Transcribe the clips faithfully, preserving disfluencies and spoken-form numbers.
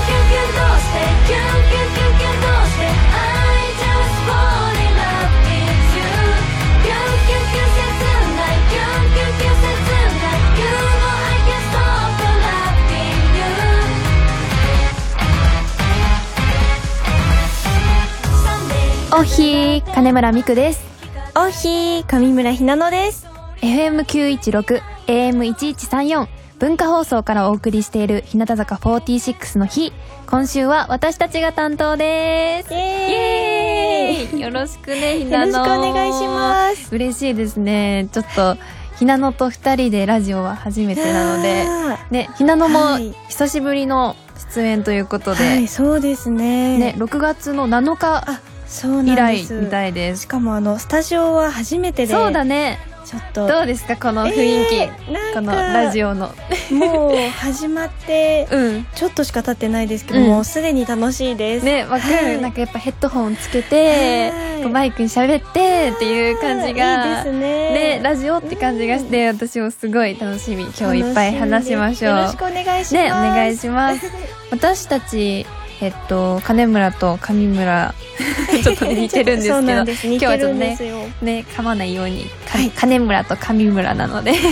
おひー、金村美久です。 おひー、上村ひなのです。 エフエムきゅういちろく エーエムいちいちさんよん 文化放送からお送りしている日向坂フォーティーシックスの日。今週は私たちが担当です。イエーイ、よろしくね、ひなの。 よろしくお願いします。 嬉しいですね。ちょっとひなのと二人でラジオは初めてなのでね、ひなのも久しぶりの出演ということで、 はい、そうですね。 ね、ろくがつのなのか以来みたいです。 しかもあのスタジオは初めてで。 そうだね。 ちょっとどうですかこの雰囲気、えー、このラジオのもう始まってちょっとしか経ってないですけど、うん、もうすでに楽しいですね。わかる、はい、なんかやっぱヘッドホンつけて、はい、マイクに喋ってっていう感じがいいですね。 ね、ラジオって感じがして、うん、私もすごい楽しみ。今日いっぱい話しましょう。 よろしくお願いします。 ね、お願いします私たちえっと、金村と上村ちょっと似てるんですけどそうなんです、似てるんですよ。 今日はちょっとね、ね、噛まないように、はい、金村と上村なので、はい、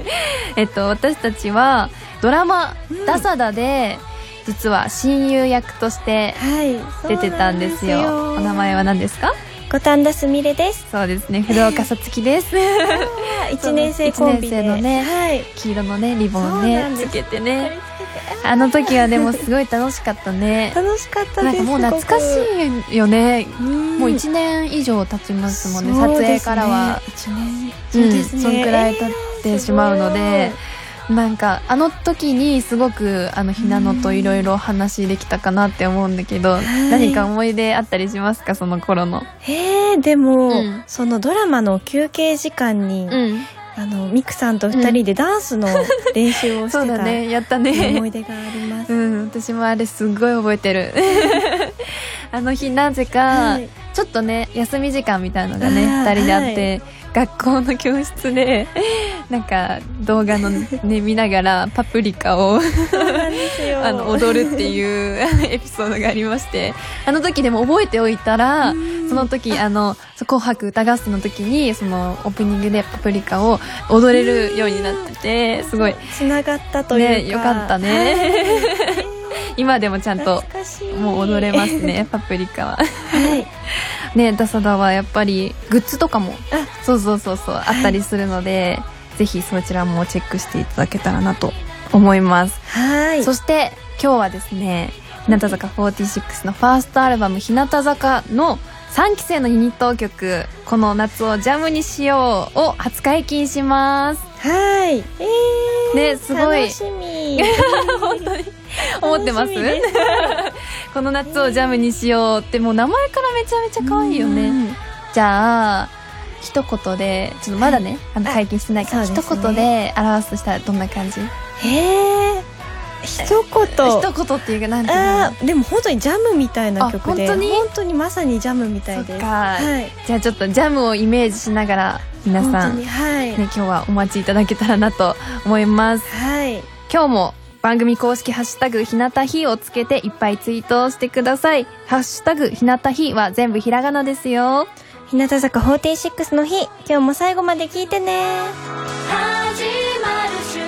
えっと、私たちはドラマ、うん、ダサダで実は親友役として出てたんですよ、はい、ですよ。お名前は何ですか？ 五反田すみれです。 そうですね、古岡さつきですいちねん生コンビでいちねん生のね、はい、黄色のねリボンねつけてね、あの時はでもすごい楽しかったね楽しかったです。なんかもう懐かしいよね。もういちねん以上経ちますもんね、撮影からはいちねん、そうですね、そんくらい経ってしまうので、なんかあの時にすごくあのひなのといろいろ話できたかなって思うんだけど、何か思い出あったりしますか、その頃の。 へー、でも、うん、そのドラマの休憩時間に、うん、あのミクさんとふたりでダンスの練習をしてた、 そうだね、やったね、 思い出があります、 うん、私もあれすごい覚えてるあの日なぜか、はい、ちょっとね休み時間みたいなのがねふたりであって、はい、学校の教室でなんか動画のね見ながらパプリカをあの踊るっていうエピソードがありまして、あの時でも覚えておいたら、その時あの紅白歌合戦の時にそのオープニングでパプリカを踊れるようになってて、すごいつながったというか、 ね、よかったね今でもちゃんともう踊れますねパプリカははいね、ダサダはやっぱりグッズとかもそうそうそうそう、はい、あったりするので、ぜひそちらもチェックしていただけたらなと思います。はい。そして今日はですね、日向坂フォーティーシックスのファーストアルバム日向坂のさんき生のユニット曲この夏をジャムにしようを初解禁します。 はい、えー、 ね、すごい楽しみ本当に思ってますこの夏をジャムにしようって、もう名前からめちゃめちゃ可愛いよね。じゃあ一言で、ちょっとまだね、あの解禁してないから、ね、一言で表すとしたらどんな感じ？ へー、一言一言っていうか、なんていうの、 あ、でも本当にジャムみたいな曲で、 本当に本当にまさにジャムみたいです。 そっか、はい、じゃあちょっとジャムをイメージしながら皆さん、はいね、今日はお待ちいただけたらなと思います。はい、今日も番組公式ハッシュタグひなたひをつけていっぱいツイートをしてください。ハッシュタグひなたひは全部ひらがなですよ。 日向坂フォーティーシックスの日、今日も最後まで聞いてね。始まる瞬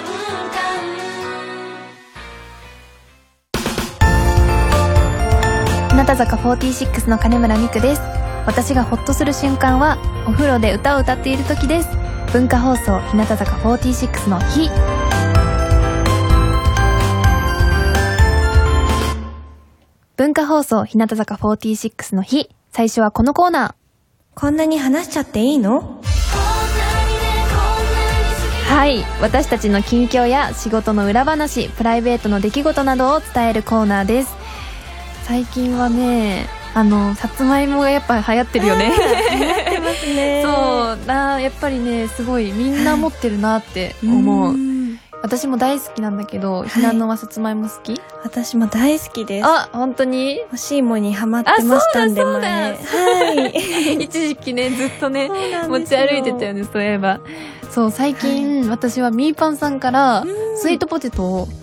間。日向坂フォーティーシックスの金村美久です。私がホッとする瞬間はお風呂で歌を歌っている時です。文化放送日向坂フォーティーシックスの日。文化放送日向坂フォーティーシックスの日、最初はこのコーナー。 こんなに話しちゃっていいの？ はい、私たちの近況や仕事の裏話、プライベートの出来事などを伝えるコーナーです。最近はね、あのさつまいもがやっぱ流行ってるよね。 流行ってますね。 そうな、やっぱりね、すごいみんな持ってるなって思う。私も大好きなんだけど、ひなのはさつまいも好き？ 私も大好きです。 あ、本当に？ 欲しいもにハマってましたんで、 そうだそうだ、はい。一時期ね、ずっとね、持ち歩いてたよね、そういえば。そう、最近、はい、私はミーパンさんからスイートポテトを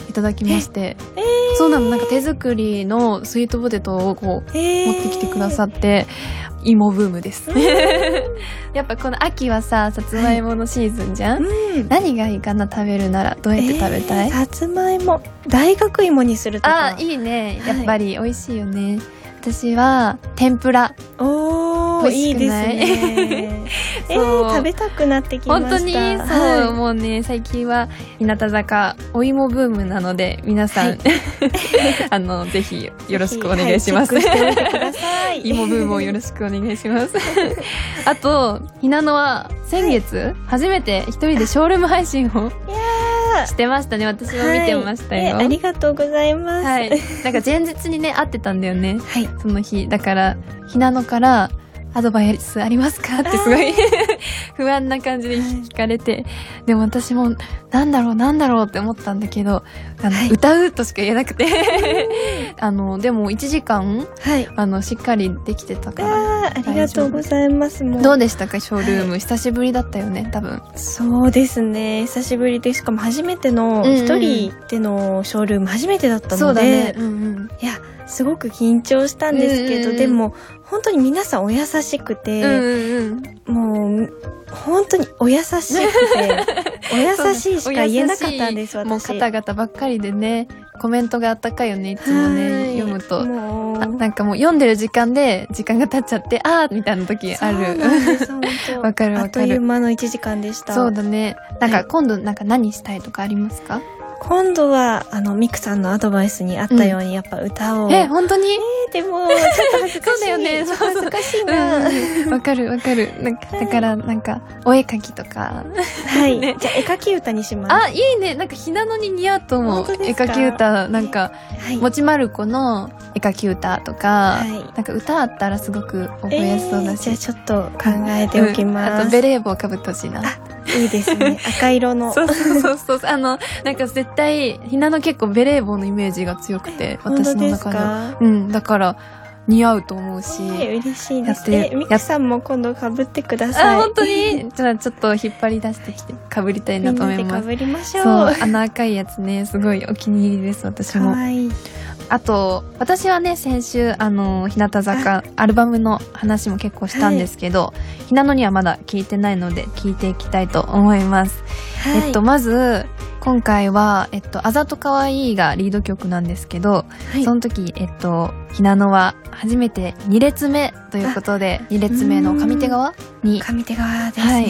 いただきまして、えー、そうなの、なんか手作りのスイートポテトをこう、えー、持ってきてくださって、芋ブームです。やっぱこの秋はさ、さつまいものシーズンじゃん、はい、うん、何がいいかな、食べるならどうやって食べたい？ えー、さつまいも大学芋にするとか。 あ、いいね、やっぱり美味しいよね、はい、私は天ぷら。 おー、いいですね。えー、食べたくなってきました。 本当にそう、はい、もうね、最近は日向坂お芋ブームなので、皆さん、はい、あのぜひよろしくお願いします。はい、チェックしておいてください。芋ブームをよろしくお願いします。あとひなのは先月、はい、初めて一人でショールーム配信をしてましたね。私も見てましたよ、 はい、ありがとうございます。 はい、なんか前日にね会ってたんだよね、はい、その日だからひなのからアドバイスありますかってすごい不安な感じで聞かれて、はい、でも私もなんだろうなんだろうって思ったんだけど、あの、はい、歌うとしか言えなくてあのでもいちじかん、はい、あのしっかりできてたから。 ありがとうございます。もうどうでしたか、ショールーム、はい、久しぶりだったよね多分。 そうですね、久しぶりで、しかも初めての一人でのショールーム初めてだったので、そうだね、うんうん、いやすごく緊張したんですけど、うんうん、でも本当に皆さんお優しくて、うんうんうん、もう本当にお優しくてお優しいしか言えなかったんです。私もう方々ばっかりでね、コメントがあったかいよね、いつもね、読むともうあなんかもう読んでる時間で時間が経っちゃって、あーみたいな時ある。そうなんですわかるわかる。 あっという間のいちじかんでした。 そうだね。なんか今度なんか何したいとかありますか？ 今度はあのミクさんのアドバイスにあったように、うん、やっぱ歌を。 え本当に？ えー、でもちょっと恥ずかしい。そうだよね。恥ずかしいな。わ、 うん、かるわかる。なんかだからなんかお絵描きとか。 はい。ね、じゃあ絵描き歌にします。 あいいね。なんかひなのに似合うと思う。絵描き歌なんか、はい、もちまる子の絵描き歌とか、はい、なんか歌あったらすごく覚えやすそうだし。 えー、じゃあちょっと考えておきます。 うん、あとベレー帽かぶってほしいな。 いいですね。赤色の。 そうそうそうそう。あの、なんか絶対、ひなの結構ベレー帽のイメージが強くて、私の中では。うん、だから、似合うと思うし。 えー、嬉しいですね。ミクさんも今度被ってください。 あ、本当にじゃあちょっと引っ張り出してきて、被りたいなと思います。 みんなで被りましょう。 そう、あの赤いやつね、すごいお気に入りです、私も。 かわいい。 あと私はね先週あの日向坂アルバムの話も結構したんですけど、はい、ひなのにはまだ聞いてないので聞いていきたいと思います、はい、えっとまず今回はえっとあざとかわいいがリード曲なんですけど、はい、その時えっとひなのは初めてに列目ということでに列目の上手側に上手側ですね、はい、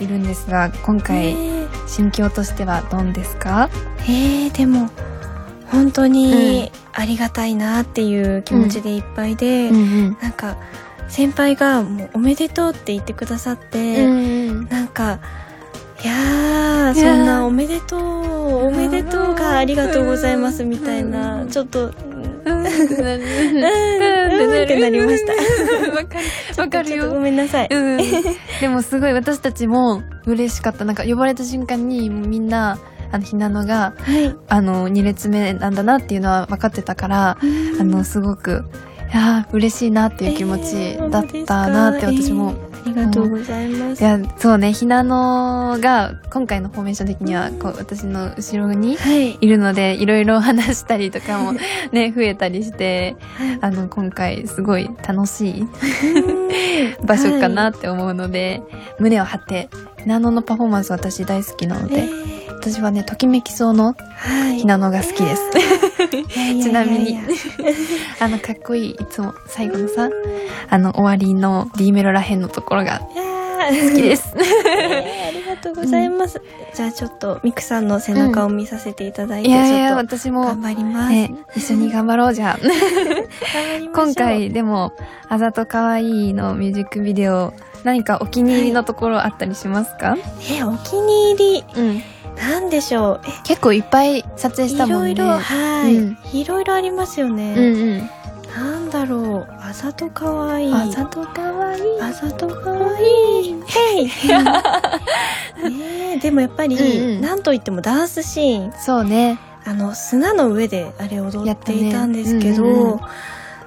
いるんですが、今回心境としてはどうですか？ えー、でも本当にありがたいなっていう気持ちでいっぱいで、うんうんうん、なんか先輩がもうおめでとうって言ってくださって、うんうん、なんかいやーそんなおめでとうおめでとうがありがとうございますみたいな、うん、ちょっとうんうんってなりました。 わかるわかるよ。 ごめんなさい、うん、 でもすごい私たちも嬉しかった。なんか呼ばれた瞬間にみんなあのひなのが、はい、あのに列目なんだなっていうのは分かってたから、あのすごくいや嬉しいなっていう気持ちだったなって私も、 えー、ありがとうございます。 いやそうね、ひなのが今回のフォーメーション的にはこう私の後ろにいるので、はい、いろいろ話したりとかもね増えたりして、あの今回すごい楽しい場所かなって思うので、はい、胸を張ってひなののパフォーマンス私大好きなので、えー私はねときめきそうのひなのが好きです、はい、ちなみにあのかっこいいいつも最後のさあの終わりの D メロらへんのところが好きです、 えー、ありがとうございます、うん、じゃあちょっとミクさんの背中を見させていただいて、うん、いやいや私も頑張ります、 ね、一緒に頑張ろうじゃん頑張りましょう。今回でもあざとかわいいのミュージックビデオ何かお気に入りのところあったりしますか？ えお気に入り、うんなんでしょう、え結構いっぱい撮影したもんね。 いろいろはい、うん、いろいろありますよね、うんうん、なんだろう、あざとかわいいあざとかわいいあざとかわいいへいね、でもやっぱり、うんうん、なんといってもダンスシーン、 そうね、 あの砂の上であれ踊っていたんですけど、ねうんうんうん、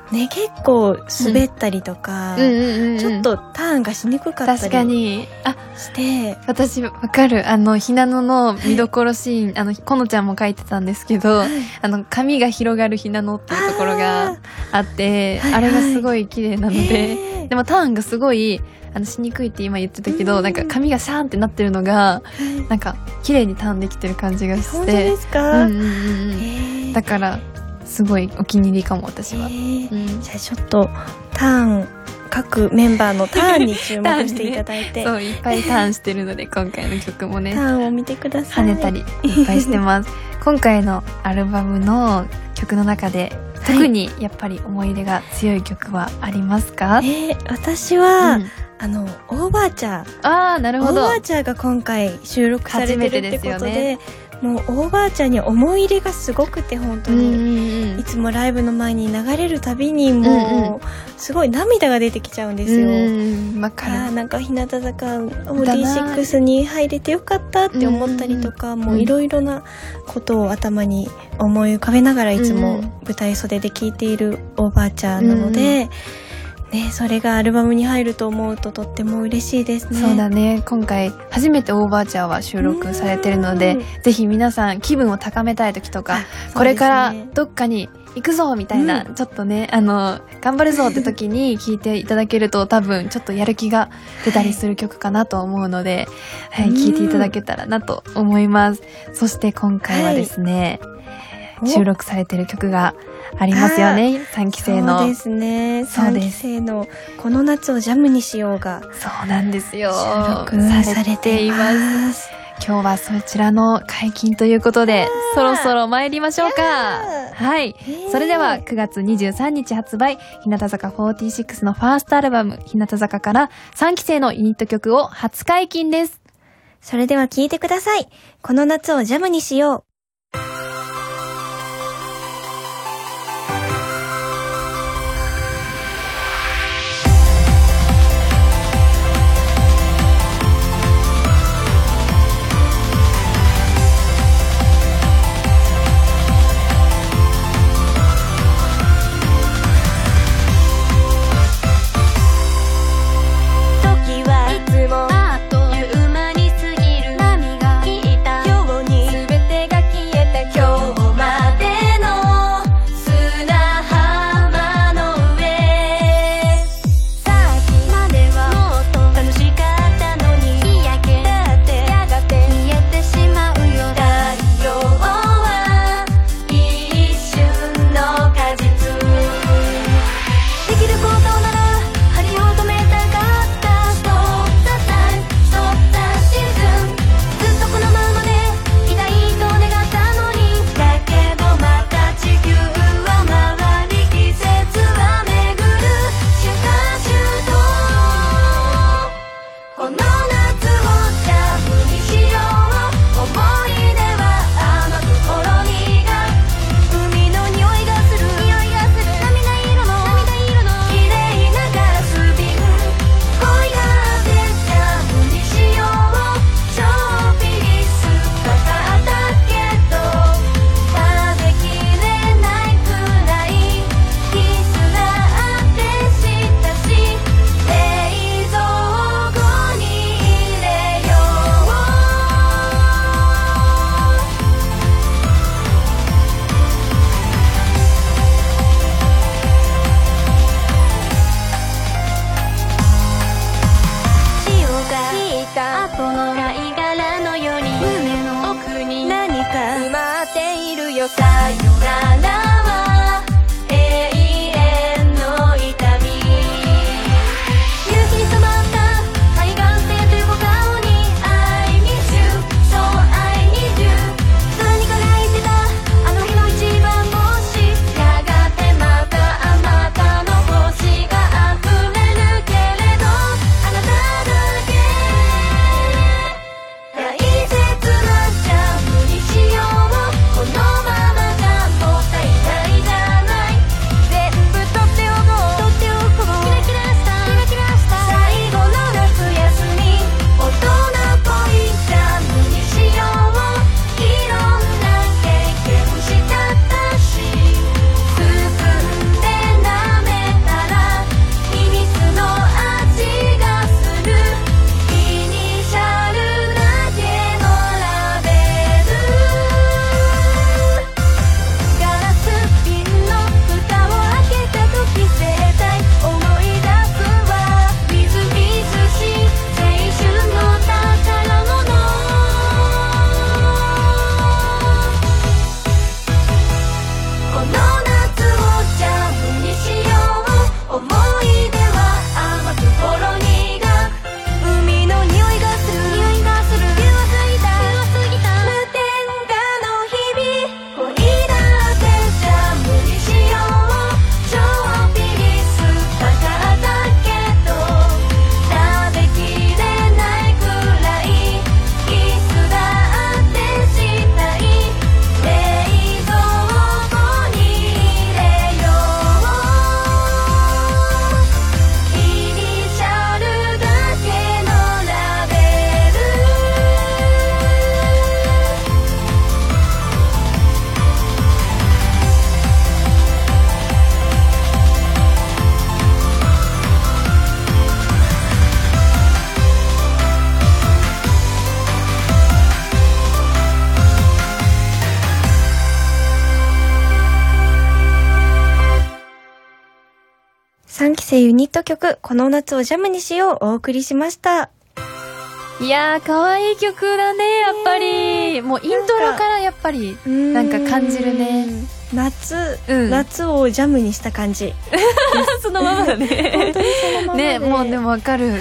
ね、結構滑ったりとか、うんうんうんうん、ちょっとターンがしにくかったり確かにあして私わかる。あのひなのの見どころシーン、はい、あのこのちゃんも書いてたんですけど、はい、あの髪が広がるひなのっていうところがあってあ, あれがすごい綺麗なので、でもターンがすごいあのしにくいって今言ってたけど、なんか髪がシャーンってなってるのが、なんか綺麗にターンできてる感じがして。 本当ですか？ うんうんうん、だからすごいお気に入りかも私は、うん、 じゃあちょっとターン各メンバーのターンに注目していただいて、 ね、そういっぱいターンしてるので今回の曲もねターンを見てください。 跳ねたりいっぱいしてます今回のアルバムの曲の中で特にやっぱり思い入れが強い曲はありますか？ はい、えー、私は、うん、あのオーバーチャーあーなるほどオーバーチャーが今回収録されてるってこと で, でもうオーバーチャーに思い入れがすごくて本当に、うんうんうん、いつもライブの前に流れるたびにもう、うんうん、すごい涙が出てきちゃうんですよ。 うんわかる。 あなんか日向坂 オーディーシックス に入れてよかったって思ったりとか、もういろいろなことを頭に思い浮かべながらいつも舞台袖で聴いているオーバーチャーなので、うんうんね、それがアルバムに入ると思うととっても嬉しいですね。 そうだね。今回初めてオーバーチャーは収録されてるので、ぜひ皆さん気分を高めたい時とか、ね、これからどっかに行くぞみたいな、うん、ちょっとねあの頑張るぞって時に聴いていただけると多分ちょっとやる気が出たりする曲かなと思うので、はい、聴いていただけたらなと思います。そして今回はですね、はい、収録されてる曲がありますよね。さんき生の。 そうですね。さんき生のこの夏をジャムにしようが。 そうなんですよ。 収録されています。 今日はそちらの解禁ということで、そろそろ参りましょうか。はい。それではくがつにじゅうさんにち発売、日向坂フォーティーシックスのファーストアルバム、日向坂からさんき生のユニット曲を初解禁です。 それでは聴いてください。この夏をジャムにしよう。 あっという間に過ぎる波が引いたように全てがさんきせいユニット曲この夏をジャムにしようお送りしました。 いやー可愛い曲だねやっぱり。もうイントロからやっぱりなんか感じるね。 夏、うん、夏をジャムにした感じそのままだね本当にそのままでね。もうでもわかる、はい、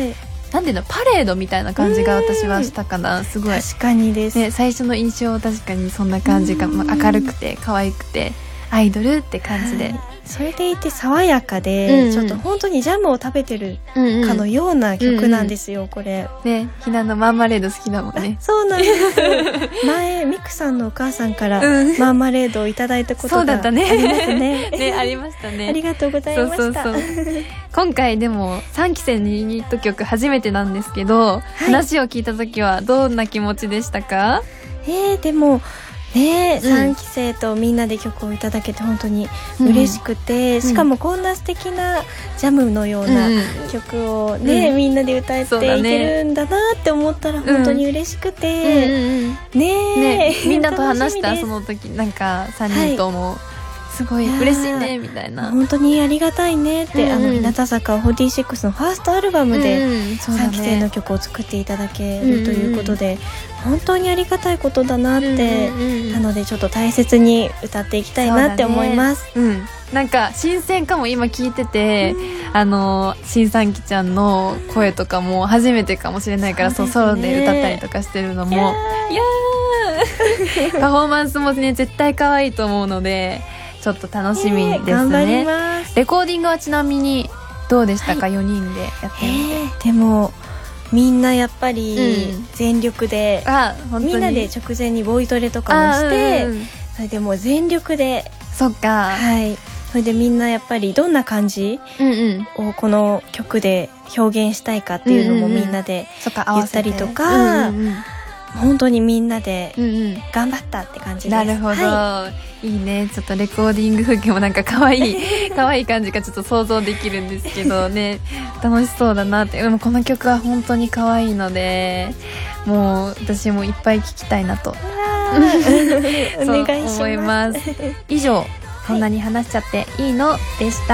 なんていうのパレードみたいな感じが私はしたかな。すごい確かにです、 ね、最初の印象は確かにそんな感じが明るくて可愛くてアイドルって感じで、はい、 それでいて爽やかで、うんうん、ちょっと本当にジャムを食べてるかのような曲なんですよ、うんうん、これね。ひなのマーマレード好きだもんね。 そうなんです前ミクさんのお母さんからマーマレードをいただいたことがありますね。 そうだったねね、ありましたね。 ありがとうございました。そうそうそう今回でもさんきせいのユニット曲初めてなんですけど、はい、話を聞いた時はどんな気持ちでしたか？ えー、でもね、うん、さんきせいとみんなで曲をいただけて本当に嬉しくて、うん、しかもこんな素敵なジャムのような曲をね、うん、みんなで歌えていけるんだなって思ったら本当に嬉しくて、うん、ねえ、 ねみんなと話したその時なんかさんにんとも、はいすごい嬉しいねみたいな。 本当にありがたいねって、うん、あの日向坂フォーティーシックスのファーストアルバムで、うん、さんきせいの曲を作っていただけるということで、うん、本当にありがたいことだなって、うん、なのでちょっと大切に歌っていきたいなって思います。 う、ねうん、なんか新鮮かも。今聞いてて、うん、あの新さんきちゃんの声とかも初めてかもしれないから、そう、ソロで歌ったりとかしてるのもいやーパフォーマンスもね絶対可愛いと思うのでちょっと楽しみですね、えー、頑張ります。レコーディングはちなみにどうでしたか、はい、よにんでやってみて、 えー、でもみんなやっぱり全力で、うん、あ本当にみんなで直前にボイトレとかもして、うんうん、それでもう全力でそっかはいそれでみんなやっぱりどんな感じをこの曲で表現したいかっていうのもみんなで言ったりとか、うんうんうん本当にみんなで頑張ったって感じです、 うんうん、なるほど、はい、いいね。ちょっとレコーディング風景もなんか可愛い可愛い感じがちょっと想像できるんですけどね楽しそうだなって。でもこの曲は本当に可愛いのでもう私もいっぱい聴きたいなとお願いします。 思います以上、こんなに話しちゃっていいのでした。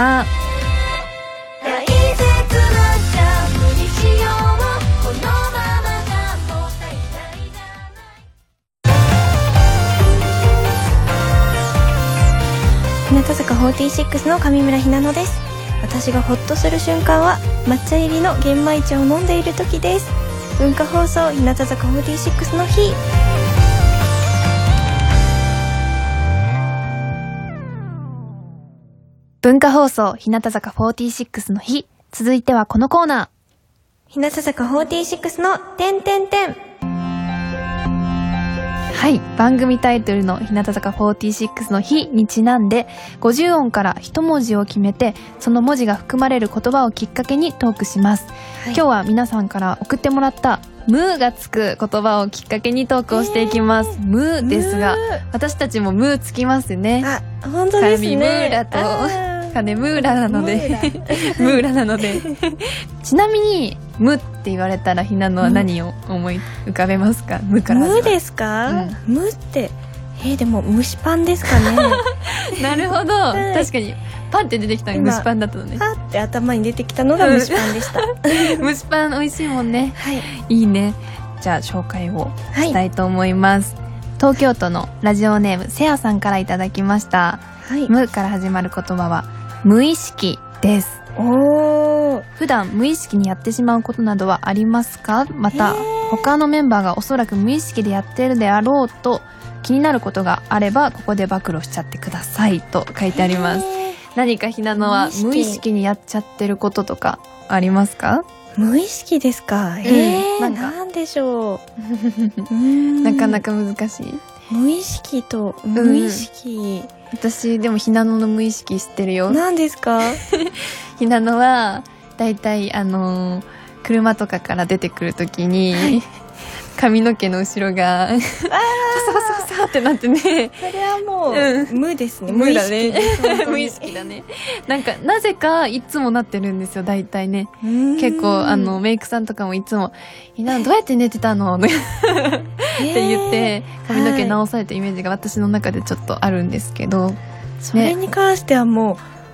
日向坂フォーティーシックスの上村ひなのです。私がホッとする瞬間は抹茶入りの玄米茶を飲んでいる時です。文化放送日向坂フォーティーシックスの日。 文化放送日向坂フォーティーシックスの日。続いてはこのコーナー、 日向坂フォーティーシックスの点点点。 はい、番組タイトルの日向坂フォーティーシックスの日にちなんでごじゅう音から一文字を決めてその文字が含まれる言葉をきっかけにトークします、はい、今日は皆さんから送ってもらったムーがつく言葉をきっかけにトークをしていきます、えー、ムーですが私たちもムーつきますね。 あ、本当ですね。 上ムーラと金ムーラなのでムーラなのでちなみにムって言われたらひなのは何を思い浮かべますか？ムからムですか、うん、ムってえー、でも蒸しパンですかねなるほど、はい、確かにパンって出てきたのが蒸しパンだったのね。 パって頭に出てきたのが蒸しパンでした蒸しパン美味しいもんね、はい、いいね。じゃあ紹介をしたいと思います、はい、東京都のラジオネームせやさんからいただきました、はい、ムから始まる言葉は無意識です。 おー、 普段無意識にやってしまうことなどはありますか？また他のメンバーがおそらく無意識でやっているであろうと気になることがあればここで暴露しちゃってくださいと書いてあります。何かひなのは無意識にやっちゃってることとかありますか？ 無意識ですか？えー、なんかなんでしょうなかなか難しい。 無意識と無意識、うん私でもひなのの無意識知ってるよ。 何ですか？ ひなのはだいたいあのー、車とかから出てくるときに、はい、髪の毛の後ろがパサパサパサってなってね。 それはもう、うん、無ですね。 無だね。無意識だね。なんかなぜかいつもなってるんですよ。だいたいね。結構あのメイクさんとかもいつもひなどうやって寝てたのって言って髪の毛直されたイメージが私の中でちょっとあるんですけど、 はい、それに関してはもう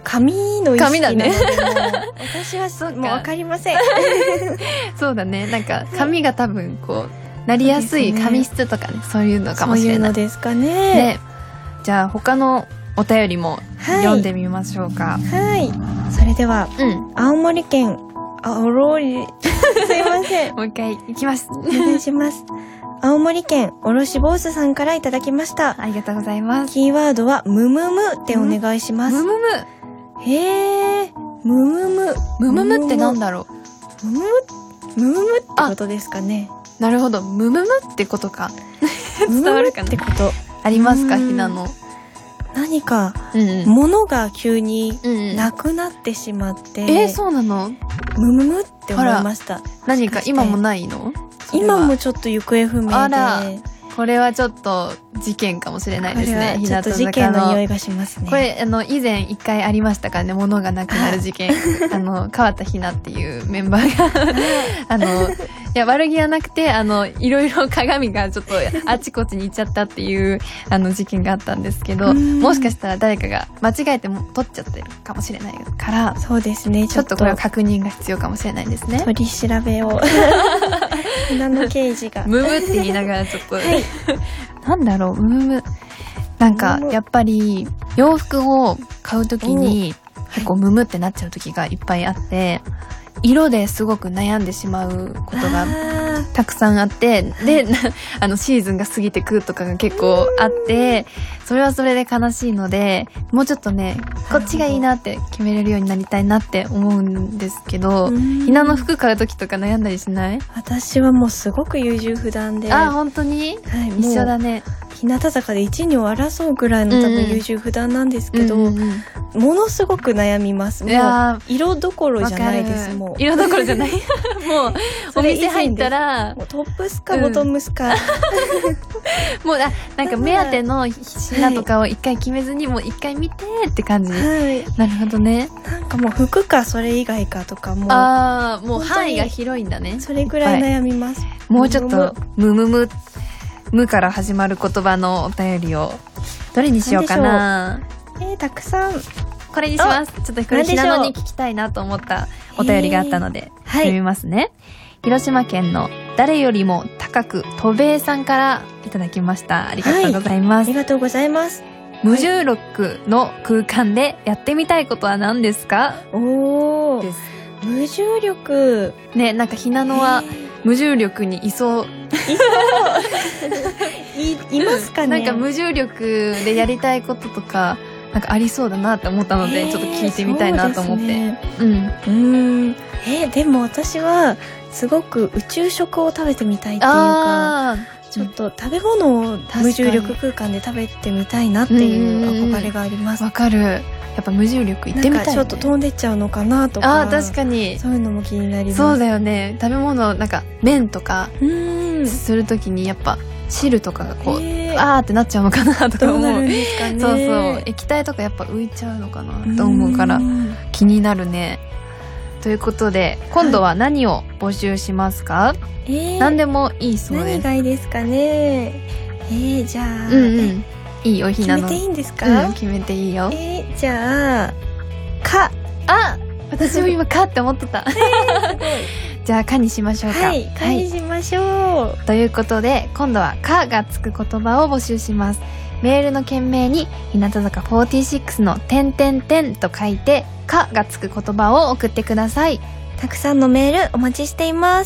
紙の意識なので、 ね、 も私はもう分かりません。 そうだね、なんか紙が多分こうなりやすい紙質とかね、そういうのかもしれない。そういうのですかね。 ね、じゃあ他のお便りも読んでみましょうか。 はい、はい、それでは、うん、青森県あおろりすいませんもう一回いきます。 お願いします。青森県おろし坊主さんからいただきました。 ありがとうございます。 キーワードはムムムでお願いします。 ムムム。 へー、ムムム。 ムムムってなんだろう。ムムムムムムってことですかね。 なるほど、ムムムってことか。伝わるかなってことありますか、ひなの。 何か、うんうん、物が急になくなってしまって、うんうん、 えー、そうなの？ ムムムって思いました。 何か今もないの？ 今もちょっと行方不明で。 あら、これはちょっと事件かもしれないですね。 ちょっと事件の匂いがしますね。 これあの以前一回ありましたからね、物がなくなる事件。あの川田ひなっていうメンバーがあのいや悪気はなくて、あのいろいろ鏡がちょっとあちこちに行っちゃったっていうあの事件があったんですけど、もしかしたら誰かが間違えても取っちゃってるかもしれないから、 そうですね。 ちょっとこれは確認が必要かもしれないですね。 取り調べをひなの刑事がムムって言いながらちょっと、はい、なんだろう、ムムなんかやっぱり洋服を買うときに結構ムムってなっちゃうときがいっぱいあって、色ですごく悩んでしまうことがたくさんあって、であのシーズンが過ぎてくとかが結構あって、それはそれで悲しいので、もうちょっとねこっちがいいなって決めれるようになりたいなって思うんですけど、ひなの服買う時とか悩んだりしない？ 私はもうすごく優柔不断で。 あ、本当に？はい、一緒だね。 日向坂で一二を争うぐらいの多分優柔不断なんですけど、うんうんうん、ものすごく悩みます。もう色どころじゃないです。もう色どころじゃないもうお店入ったらもうトップスかボトムスか、 うん、もうあなんか目当ての品とかを一回決めずに、もう一回見てって感じ、はい、なるほどね。 なんかもう服かそれ以外かとかもう、 あもう範囲が広いんだね。 それぐらい悩みます。 もうちょっとムムムムから始まる言葉のお便りをどれにしようかな。 えー、たくさんこれにします。ちょっとこれひなのに聞きたいなと思ったお便りがあったので読みますね、はい、広島県の誰よりも高くとべえさんからいただきました。ありがとうございます、はい、 ありがとうございます。 無重力の空間でやってみたいことは何ですか？ おーです。無重力ね、なんかひなのは無重力にいそういそうい, いますかね。 なんか無重力でやりたいこととかなんかありそうだなって思ったので、ちょっと聞いてみたいなと思って、ね、うん、 うんえー、でも私はすごく宇宙食を食べてみたいっていうか、ちょっと食べ物を無重力空間で食べてみたいなっていう憧れがあります。 わかる。やっぱ無重力行ってみたい、ね、 なんかちょっと飛んでっちゃうのかなとか。 あ、確かにそういうのも気になります。 そうだよね。食べ物なんか麺とかするときにやっぱ汁とかがこう、えー、あーってなっちゃうのかなとか思う。 どうなるんですかね。 そうそう、液体とかやっぱ浮いちゃうのかなと思うから気になるね。ということで今度は何を募集しますか？はい、えー、何でもいいそうです。 何がいいですかね。えー、じゃあ、 うんうん、いいよひなの。 決めていいんですか？ うん、決めていいよ。 えー、じゃあか。 あ、私も今かって思ってた。えー、すごい。じゃあかにしましょうか。 はい、かにしましょう、はい、 ということで今度はかがつく言葉を募集します。メールの件名に日向坂フォーティーシックスの点々点と書いてかがつく言葉を送ってください。 たくさんのメールお待ちしています。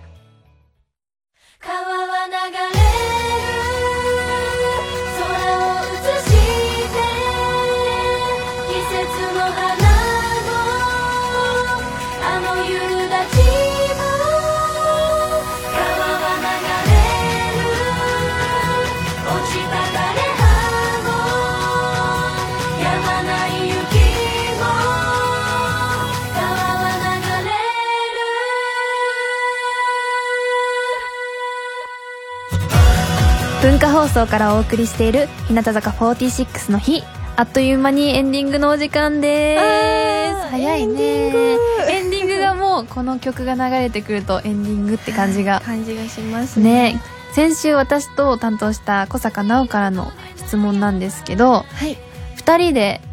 川は流れる空を映して季節の花もあの夕立も川は流れる落ち葉枯れ葉も止まない雪も川は流れる。 文化放送からお送りしている日向坂フォーティーシックスの日、あっという間にエンディングのお時間です。早いね。エンディングエンディングがもうこの曲が流れてくるとエンディングって感じが感じがしますね。 ね、先週私と担当した小坂直からの質問なんですけど、はい、ふたりで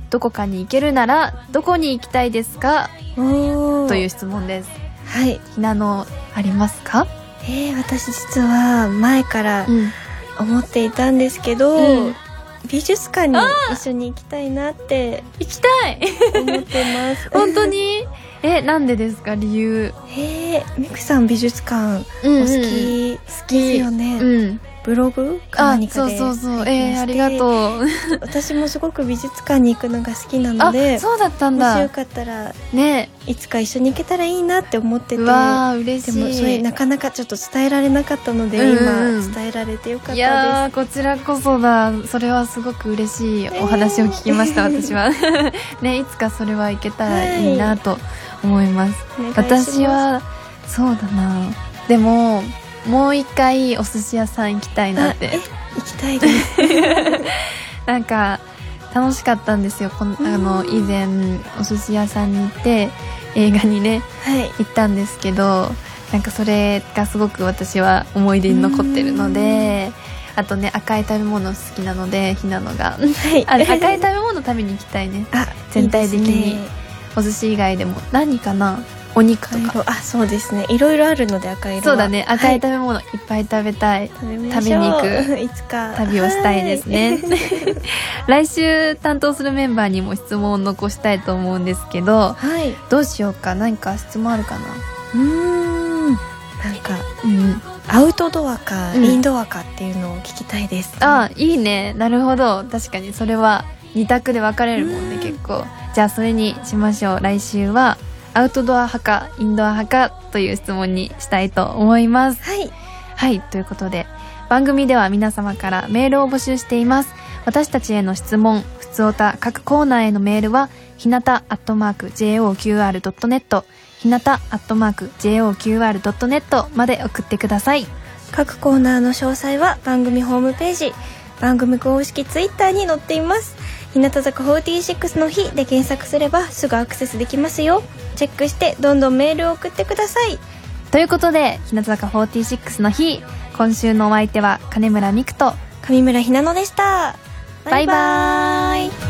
どこかに行けるならどこに行きたいですかという質問です。 はい。 ひなのありますか？ えー、私実は前から思っていたんですけど、うん、美術館に一緒に行きたいなって行きたい思ってます本当に？え、なんでですか？理由。 えー、ミクさん美術館お好き、うんうん、好きですよね。うん、ブログか何かで。 あ、そうそうそう。えー、ありがとう。 私もすごく美術館に行くのが好きなので、 あ、そうだったんだ。 もしよかったらね、 いつか一緒に行けたらいいなって思ってて。 わー、嬉しい。 でもそれなかなかちょっと伝えられなかったので、うんうん、今伝えられてよかったです。いやー、こちらこそだ。それはすごく嬉しいお話を聞きました、えー、私はね、いつかそれは行けたらいいなと思います。はい、私はそうだな。でももう一回お寿司屋さん行きたいなって。 行きたいですなんか楽しかったんですよ。このあの以前お寿司屋さんに行って映画にね、はい、行ったんですけど、なんかそれがすごく私は思い出に残ってるので、あとね、赤い食べ物好きなのでひなのが、はい、あれ赤い食べ物食べに行きたいね。あ、全体的にいいですね。お寿司以外でも何かな、お肉とか。 あ、そうですね、いろいろあるので赤色は。 そうだね、赤い食べ物、はい、いっぱい食べたい。食べに行くいつか旅をしたいですね、はい、来週担当するメンバーにも質問を残したいと思うんですけど、はい、どうしようか。何か質問あるかな。 うーん、なんか、うん、アウトドアかインドアかっていうのを聞きたいです、ね、 うん、あ、いいね。なるほど。確かにそれはに択で分かれるもんね、結構。じゃあそれにしましょう。来週はアウトドア派かインドア派かという質問にしたいと思います。 はい、 はい、ということで番組では皆様からメールを募集しています。私たちへの質問、ふつおた、各コーナーへのメールはひなたアットマーク ジェイオーキューアールドットネット ひなたアットマーク ジェイオーキューアールドットネット まで送ってください。 各コーナーの詳細は番組ホームページ、番組公式ツイッターに載っています。日向坂フォーティーシックスの日で検索すればすぐアクセスできますよ。チェックしてどんどんメールを送ってください。 ということで日向坂フォーティーシックスの日、今週のお相手は金村美久と上村ひなのでした。バイバーイ。